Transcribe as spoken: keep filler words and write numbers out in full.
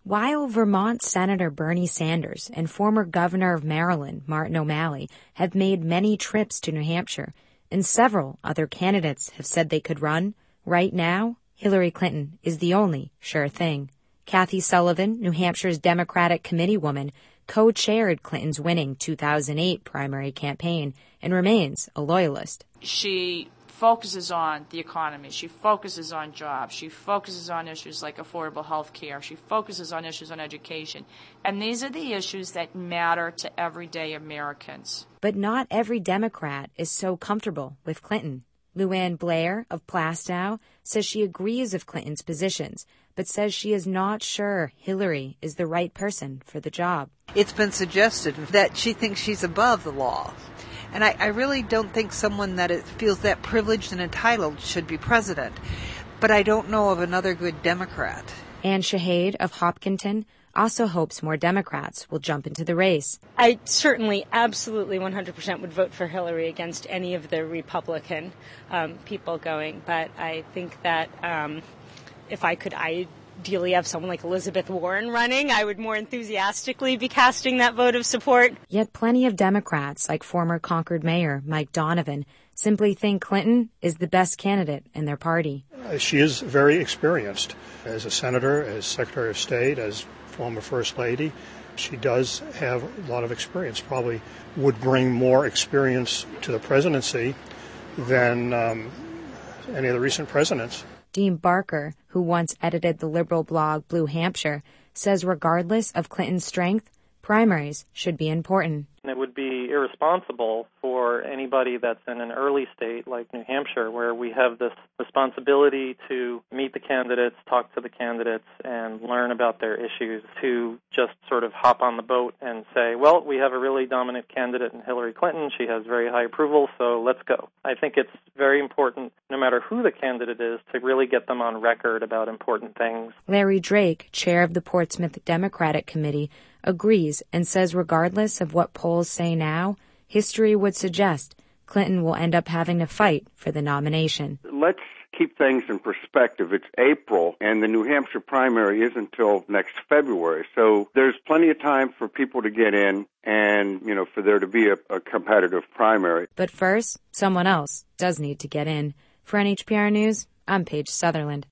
While Vermont Senator Bernie Sanders and former Governor of Maryland, Martin O'Malley, have made many trips to New Hampshire, and several other candidates have said they could run, right now, Hillary Clinton is the only sure thing. Kathy Sullivan, New Hampshire's Democratic committeewoman, co-chaired Clinton's winning two thousand eight primary campaign and remains a loyalist. She focuses on the economy. She focuses on jobs. She focuses on issues like affordable health care. She focuses on issues on education. And these are the issues that matter to everyday Americans. But not every Democrat is so comfortable with Clinton. Luann Blair of Plastow says she agrees with Clinton's positions, but says she is not sure Hillary is the right person for the job. It's been suggested that she thinks she's above the law. And I, I really don't think someone that feels that privileged and entitled should be president. But I don't know of another good Democrat. Ann Shahade of Hopkinton also hopes more Democrats will jump into the race. I certainly, absolutely, one hundred percent would vote for Hillary against any of the Republican um, people going. But I think that um, if I could ideally have someone like Elizabeth Warren running, I would more enthusiastically be casting that vote of support. Yet plenty of Democrats, like former Concord Mayor Mike Donovan, simply think Clinton is the best candidate in their party. Uh, she is very experienced as a senator, as Secretary of State, as former First Lady. She does have a lot of experience, probably would bring more experience to the presidency than um, any of the recent presidents. Dean Barker, who once edited the liberal blog Blue Hampshire, says regardless of Clinton's strength, primaries should be important. It would be irresponsible for anybody that's in an early state like New Hampshire, where we have this responsibility to meet the candidates, talk to the candidates, and learn about their issues, to just sort of hop on the boat and say, well, we have a really dominant candidate in Hillary Clinton. She has very high approval, so let's go. I think it's very important, no matter who the candidate is, to really get them on record about important things. Larry Drake, chair of the Portsmouth Democratic Committee, agrees and says regardless of what polls say now, history would suggest Clinton will end up having to fight for the nomination. Let's keep things in perspective. It's April, and the New Hampshire primary isn't until next February. So there's plenty of time for people to get in and, you know, for there to be a, a competitive primary. But first, someone else does need to get in. For N H P R News, I'm Paige Sutherland.